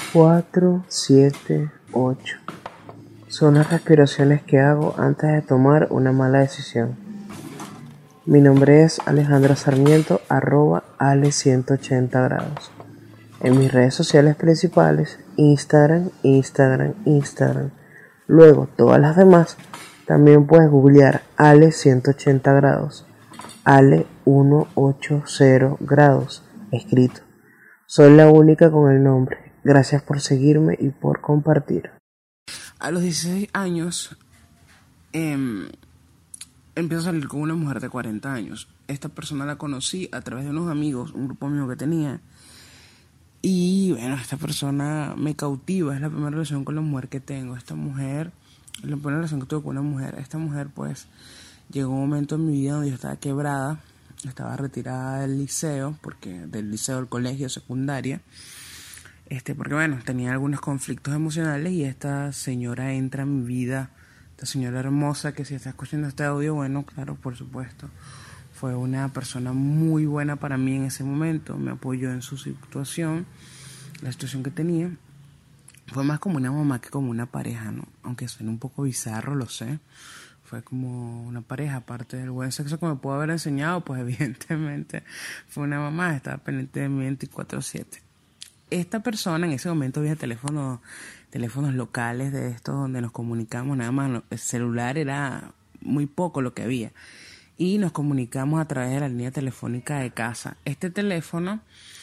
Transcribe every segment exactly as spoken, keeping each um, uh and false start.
Cuatro, siete, ocho. Son las respiraciones que hago antes de tomar una mala decisión. Mi nombre es Alejandro Sarmiento, arroba Ale ciento ochenta grados. En mis redes sociales principales, Instagram, Instagram, Instagram. Luego, todas las demás, también puedes googlear Ale ciento ochenta grados. Ale ciento ochenta grados, escrito. Soy la única con el nombre. Gracias por seguirme y por compartir. A los dieciséis años eh, empiezo a salir con una mujer de cuarenta años. Esta persona la conocí a través de unos amigos, un grupo amigo que tenía. Y bueno, esta persona me cautiva. Es la primera relación con la mujer que tengo. Esta mujer, la primera relación que tuve con una mujer. Esta mujer pues llegó un momento en mi vida donde yo estaba quebrada. Estaba retirada del liceo, porque del liceo, del colegio, secundaria. Este, porque bueno, tenía algunos conflictos emocionales y esta señora entra en mi vida, esta señora hermosa que si está escuchando este audio, bueno, claro, por supuesto, fue una persona muy buena para mí en ese momento, me apoyó en su situación, la situación que tenía, fue más como una mamá que como una pareja, ¿no? Aunque suena un poco bizarro, lo sé, fue como una pareja, aparte del buen sexo que me pudo haber enseñado, pues evidentemente fue una mamá, estaba pendiente de mí veinticuatro siete. Esta persona en ese momento había teléfonos, teléfonos locales de estos donde nos comunicamos, nada más, el celular era muy poco lo que había. Y nos comunicamos a través de la línea telefónica de casa. Este teléfono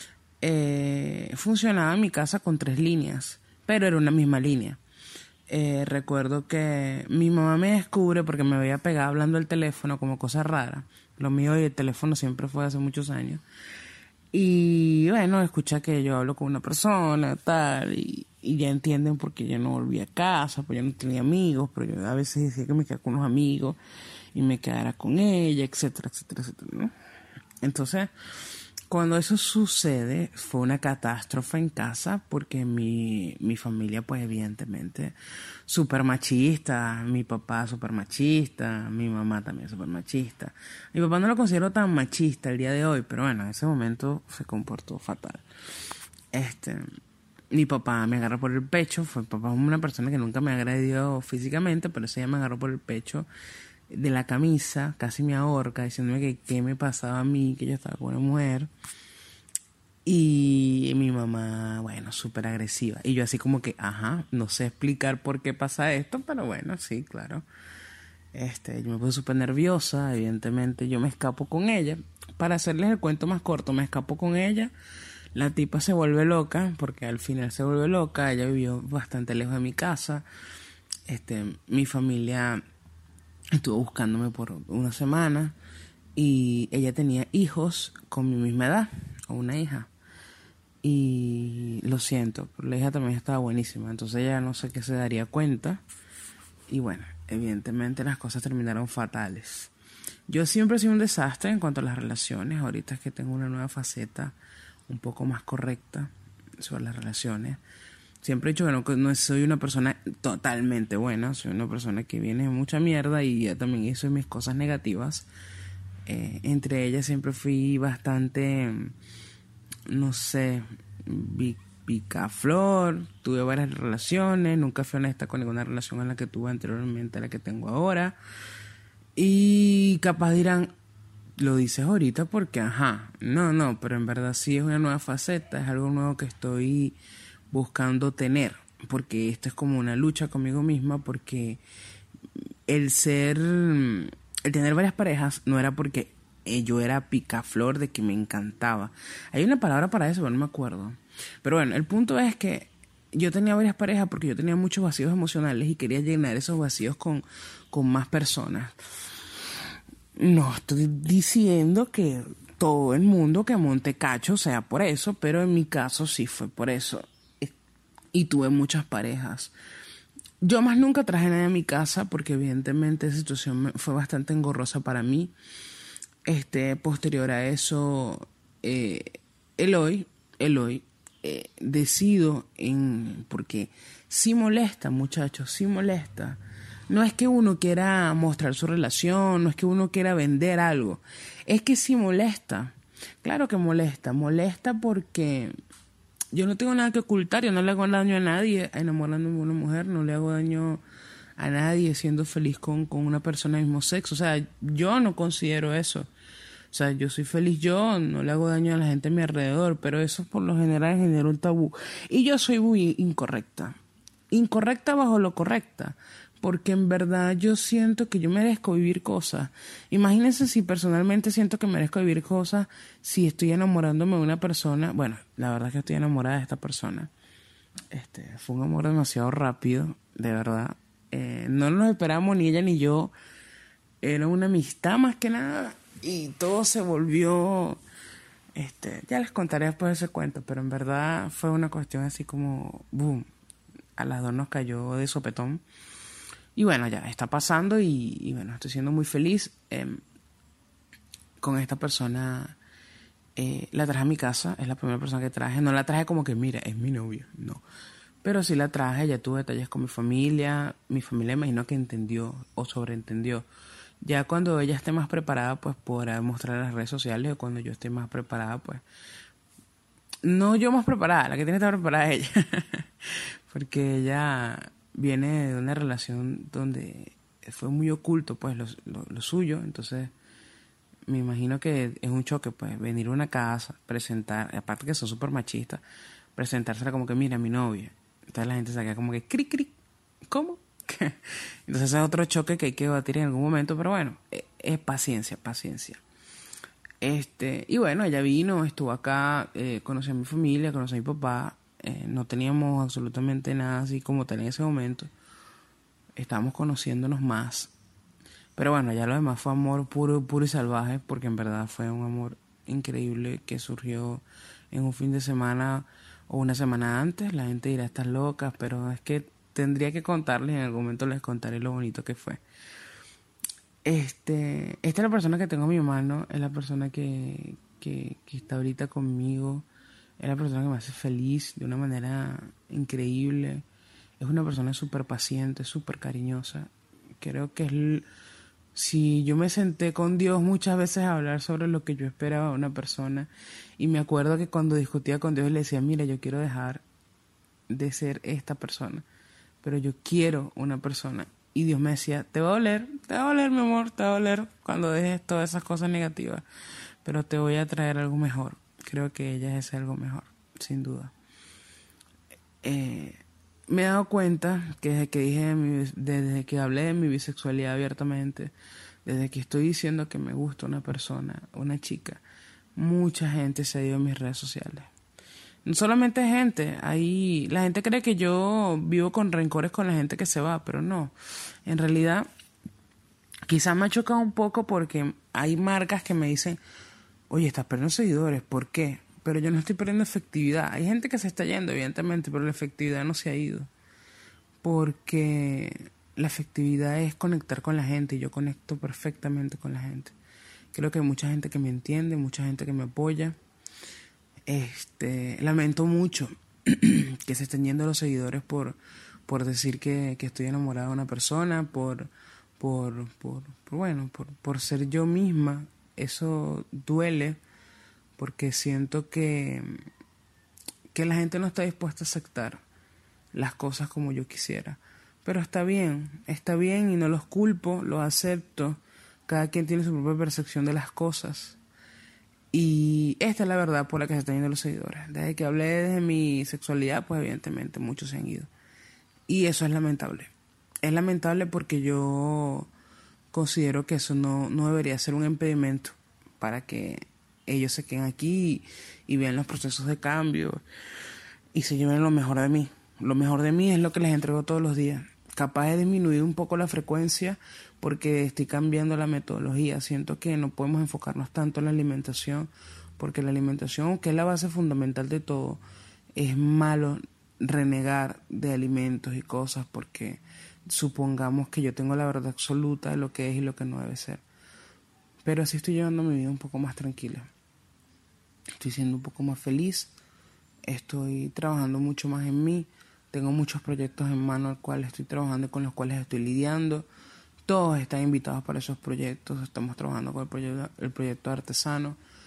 eh, funcionaba en mi casa con tres líneas, pero era una misma línea. Eh, recuerdo que mi mamá me descubre porque me había pegado hablando del teléfono como cosa rara. Lo mío y el teléfono siempre fue hace muchos años. Y bueno, escucha que yo hablo con una persona, tal, y, y ya entienden por qué yo no volví a casa, pues yo no tenía amigos, pero yo a veces decía que me quedara con unos amigos y me quedara con ella, etcétera, etcétera, etcétera, ¿no? Entonces, cuando eso sucede, fue una catástrofe en casa porque mi, mi familia, pues evidentemente, súper machista, mi papá súper machista, mi mamá también súper machista. Mi papá no lo considero tan machista el día de hoy, pero bueno, en ese momento se comportó fatal. Este, mi papá me agarró por el pecho, fue papá una persona que nunca me agredió físicamente, pero ese día me agarró por el pecho de la camisa, casi me ahorca, diciéndome que qué me pasaba a mí, que yo estaba con una mujer. Y mi mamá, bueno, súper agresiva. Y yo así como que, ajá, no sé explicar por qué pasa esto, pero bueno, sí, claro. Este, yo me puse súper nerviosa, evidentemente yo me escapo con ella. Para hacerles el cuento más corto, me escapo con ella. La tipa se vuelve loca, porque al final se vuelve loca. Ella vivió bastante lejos de mi casa. Este, mi familia estuvo buscándome por una semana y ella tenía hijos con mi misma edad, o una hija. Y lo siento, pero la hija también estaba buenísima, entonces ella no sé qué se daría cuenta. Y bueno, evidentemente las cosas terminaron fatales. Yo siempre he sido un desastre en cuanto a las relaciones. Ahorita es que tengo una nueva faceta un poco más correcta sobre las relaciones. Siempre he dicho bueno, que no soy una persona totalmente buena, soy una persona que viene de mucha mierda y ya también hice mis cosas negativas. Eh, entre ellas siempre fui bastante, no sé, picaflor, tuve varias relaciones, nunca fui honesta con ninguna relación en la que tuve anteriormente a la que tengo ahora. Y capaz dirán, lo dices ahorita porque ajá, no, no, pero en verdad sí es una nueva faceta, es algo nuevo que estoy buscando tener, porque esto es como una lucha conmigo misma, porque el ser, el tener varias parejas no era porque yo era picaflor de que me encantaba. Hay una palabra para eso, pero no me acuerdo. Pero bueno, el punto es que yo tenía varias parejas porque yo tenía muchos vacíos emocionales y quería llenar esos vacíos con, con más personas. No estoy diciendo que todo el mundo que monte cacho sea por eso, pero en mi caso sí fue por eso. Y tuve muchas parejas. Yo más nunca traje a nadie a mi casa porque evidentemente esa situación fue bastante engorrosa para mí. Este, posterior a eso, eh, Eloy, Eloy, eh, decido en, porque sí molesta, muchachos, sí molesta. No es que uno quiera mostrar su relación, no es que uno quiera vender algo, es que sí molesta. Claro que molesta, molesta porque yo no tengo nada que ocultar, yo no le hago daño a nadie enamorándome de una mujer, no le hago daño a nadie siendo feliz con, con una persona del mismo sexo. O sea, yo no considero eso. O sea, yo soy feliz yo, no le hago daño a la gente a mi alrededor, pero eso por lo general genera un tabú. Y yo soy muy incorrecta. Incorrecta bajo lo correcta. Porque en verdad yo siento que yo merezco vivir cosas. Imagínense si personalmente siento que merezco vivir cosas si estoy enamorándome de una persona. Bueno, la verdad es que estoy enamorada de esta persona. Este, fue un amor demasiado rápido, de verdad. Eh, no nos esperamos ni ella ni yo. Era una amistad más que nada. Y todo se volvió... Este, ya les contaré después de ese cuento, pero en verdad fue una cuestión así como... boom. A las dos nos cayó de sopetón. Y bueno, ya está pasando y, y bueno, estoy siendo muy feliz. Eh, con esta persona eh, la traje a mi casa, es la primera persona que traje. No la traje como que, mira, es mi novia, no. Pero sí la traje, ya tuve detalles con mi familia. Mi familia imagino que entendió o sobreentendió. Ya cuando ella esté más preparada, pues podrá mostrar en las redes sociales, o cuando yo esté más preparada, pues... No yo más preparada, la que tiene que estar preparada es ella. Porque ella... viene de una relación donde fue muy oculto, pues, lo, lo, lo suyo. Entonces, me imagino que es un choque, pues, venir a una casa, presentar, aparte que son súper machistas, presentársela como que, mira, mi novia. Entonces la gente se queda como que, cric, cric, ¿cómo? Entonces ese es otro choque que hay que batir en algún momento, pero bueno, es, es paciencia, paciencia. Este, y bueno, ella vino, estuvo acá, eh, conocí a mi familia, conocí a mi papá. Eh, no teníamos absolutamente nada así como tal en ese momento. Estábamos conociéndonos más. Pero bueno, ya lo demás fue amor puro, puro y salvaje, porque en verdad fue un amor increíble que surgió en un fin de semana o una semana antes. La gente dirá, estás loca, pero es que tendría que contarles, en algún momento les contaré lo bonito que fue. Este, esta es la persona que tengo a mi mano, es la persona que, que, que está ahorita conmigo. Es la persona que me hace feliz de una manera increíble. Es una persona súper paciente, súper cariñosa. Creo que es... El... Si yo me senté con Dios muchas veces a hablar sobre lo que yo esperaba de una persona, y me acuerdo que cuando discutía con Dios le decía, mira, yo quiero dejar de ser esta persona, pero yo quiero una persona. Y Dios me decía, te va a doler, te va a doler, mi amor, te va a doler cuando dejes todas esas cosas negativas, pero te voy a traer algo mejor. Creo que ella es algo mejor, sin duda. Eh, me he dado cuenta que desde que dije, mi, desde que hablé de mi bisexualidad abiertamente, desde que estoy diciendo que me gusta una persona, una chica, mucha gente se ha ido a mis redes sociales. No solamente gente, ahí la gente cree que yo vivo con rencores con la gente que se va, pero no. En realidad, quizás me ha chocado un poco porque hay marcas que me dicen, oye, estás perdiendo seguidores, ¿por qué? Pero yo no estoy perdiendo efectividad. Hay gente que se está yendo, evidentemente, pero la efectividad no se ha ido. Porque la efectividad es conectar con la gente, y yo conecto perfectamente con la gente. Creo que hay mucha gente que me entiende, mucha gente que me apoya. Este, lamento mucho que se estén yendo los seguidores por, por decir que, que estoy enamorada de una persona, por, por, por, por bueno, por, por ser yo misma. Eso duele porque siento que, que la gente no está dispuesta a aceptar las cosas como yo quisiera. Pero está bien, está bien y no los culpo, los acepto. Cada quien tiene su propia percepción de las cosas. Y esta es la verdad por la que se están yendo los seguidores. Desde que hablé de mi sexualidad, pues evidentemente muchos se han ido. Y eso es lamentable. Es lamentable porque yo considero que eso no, no debería ser un impedimento para que ellos se queden aquí y, y vean los procesos de cambio y se lleven lo mejor de mí. Lo mejor de mí es lo que les entrego todos los días. Capaz de disminuir un poco la frecuencia porque estoy cambiando la metodología. Siento que no podemos enfocarnos tanto en la alimentación, porque la alimentación, aunque es la base fundamental de todo, es malo renegar de alimentos y cosas porque supongamos que yo tengo la verdad absoluta de lo que es y lo que no debe ser. Pero así estoy llevando mi vida un poco más tranquila. Estoy siendo un poco más feliz. Estoy trabajando mucho más en mí. Tengo muchos proyectos en mano al cual estoy trabajando y con los cuales estoy lidiando. Todos están invitados para esos proyectos. Estamos trabajando con el proyecto, el proyecto artesano.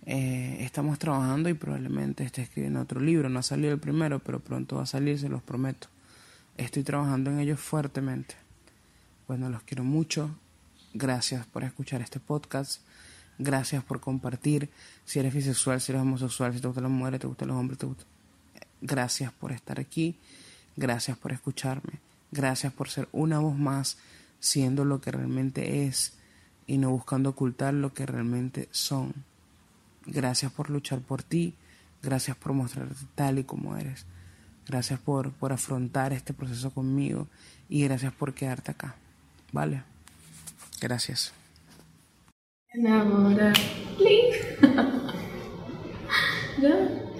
Eh, estamos trabajando y probablemente esté escribiendo otro libro. No ha salido el primero, pero pronto va a salir, se los prometo. Estoy trabajando en ello fuertemente. Bueno, los quiero mucho. Gracias por escuchar este podcast. Gracias por compartir. Si eres bisexual, si eres homosexual, si te gustan las mujeres, te gustan los hombres, te gustan... Gracias por estar aquí. Gracias por escucharme. Gracias por ser una voz más, siendo lo que realmente es y no buscando ocultar lo que realmente son. Gracias por luchar por ti. Gracias por mostrarte tal y como eres. Gracias por, por afrontar este proceso conmigo. Y gracias por quedarte acá. ¿Vale? Gracias. Enamora. ¿Ya?